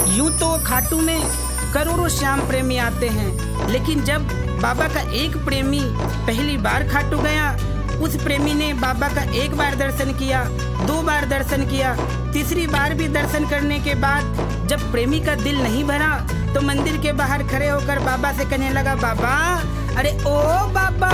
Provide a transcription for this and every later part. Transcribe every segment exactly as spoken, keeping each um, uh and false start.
यूं तो खाटू में करोड़ों श्याम प्रेमी आते हैं, लेकिन जब बाबा का एक प्रेमी पहली बार खाटू गया, उस प्रेमी ने बाबा का एक बार दर्शन किया, दो बार दर्शन किया, तीसरी बार भी दर्शन करने के बाद जब प्रेमी का दिल नहीं भरा तो मंदिर के बाहर खड़े होकर बाबा से कहने लगा, बाबा, अरे ओ बाबा,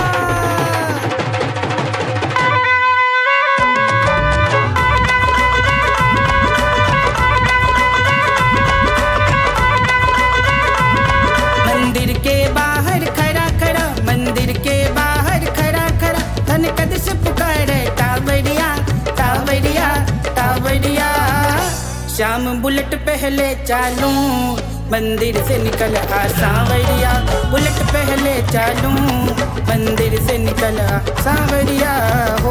मंदिर के बाहर खड़ा खड़ा, मंदिर के बाहर खड़ा खड़ा, धन कद से पुकारे टावरिया टावरिया टावरिया। शाम बुलेट पहले चालू, मंदिर से निकल आ सांवरिया, बुलेट पहले चालू, मंदिर से निकल आ सांवरिया हो।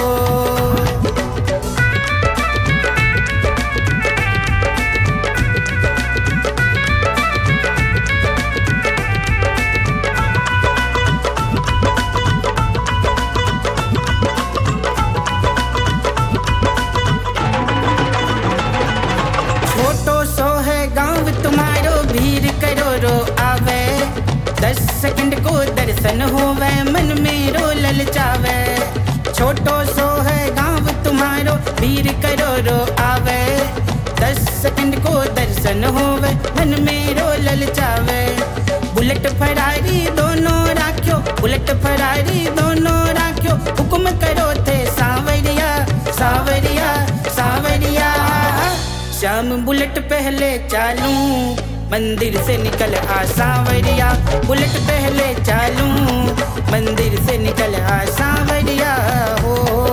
दस सेकंड को दर्शन होवे, मन में रो ललचावे, छोटो सो है गाँव तुम्हारो, भीड़ करोड़ो आवे। दस सेकंड को दर्शन होवे, मन में रो ललचावे, बुलेट फरारी दोनों राख्यो, बुलेट फरारी दोनों राख्यो, हुक्म करो थे सांवरिया सांवरिया सांवरिया। शाम बुलेट पहले चालू, मंदिर से निकल आ सांवरिया, बुलेट पहले चालू, मंदिर से निकल आ सांवरिया हो।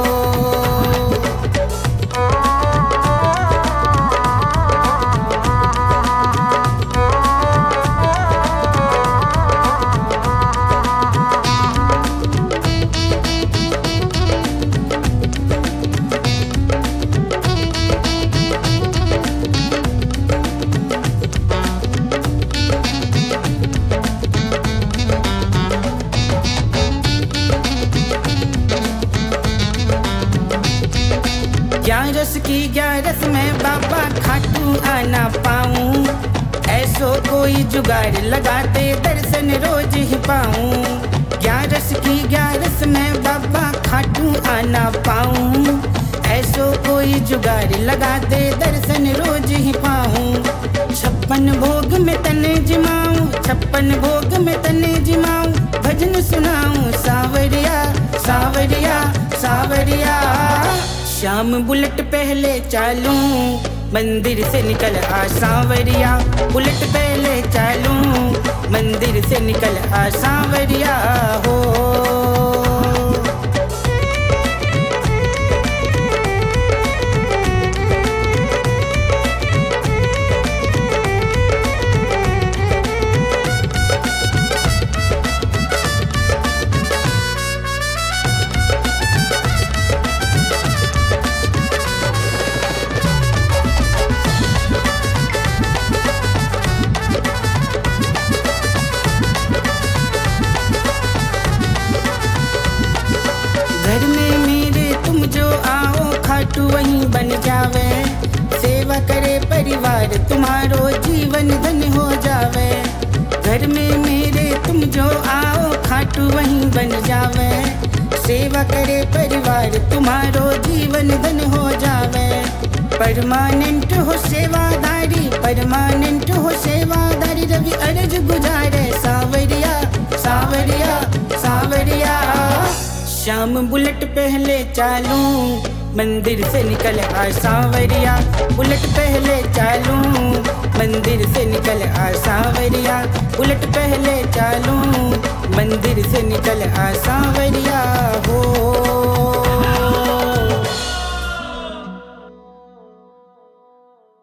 ग्यारस की ग्यारस में बाबा खाटू आना पाऊं, ऐसो कोई जुगाड़ लगाते दर्शन रोज ही पाऊं। ग्यारस की ग्यारस में बाबा खाटू आना पाऊं, ऐसो कोई जुगाड़ लगाते दर्शन रोज ही पाऊं। छप्पन भोग में तने जिमाऊं, छप्पन भोग में तने जिमाऊं, भजन सुनाऊं सांवरिया सांवरिया सांवरिया। शाम बुलेट पहले चालू, मंदिर से निकल आ सांवरिया, बुलेट पहले चालू, मंदिर से निकल आ सांवरिया हो। घर में मेरे तुम जो आओ, खाटू वहीं बन जावे, सेवा करे परिवार तुम्हारो, जीवन धन हो जावे। घर में मेरे तुम जो आओ, खाटू वहीं बन जावे, सेवा करे परिवार तुम्हारो, जीवन धन हो जावे। परमानेंट हो सेवादारी, परमानेंट हो सेवादारी, रवि अर्ज गुजारे सांवरिया सांवरिया सांवरिया। शाम बुलेट पहले चालू, मंदिर से निकल आ सांवरिया, बुलेट पहले चालू, मंदिर से निकल आ सांवरिया, बुलेट पहले चालू, मंदिर से निकल आ सांवरिया हो।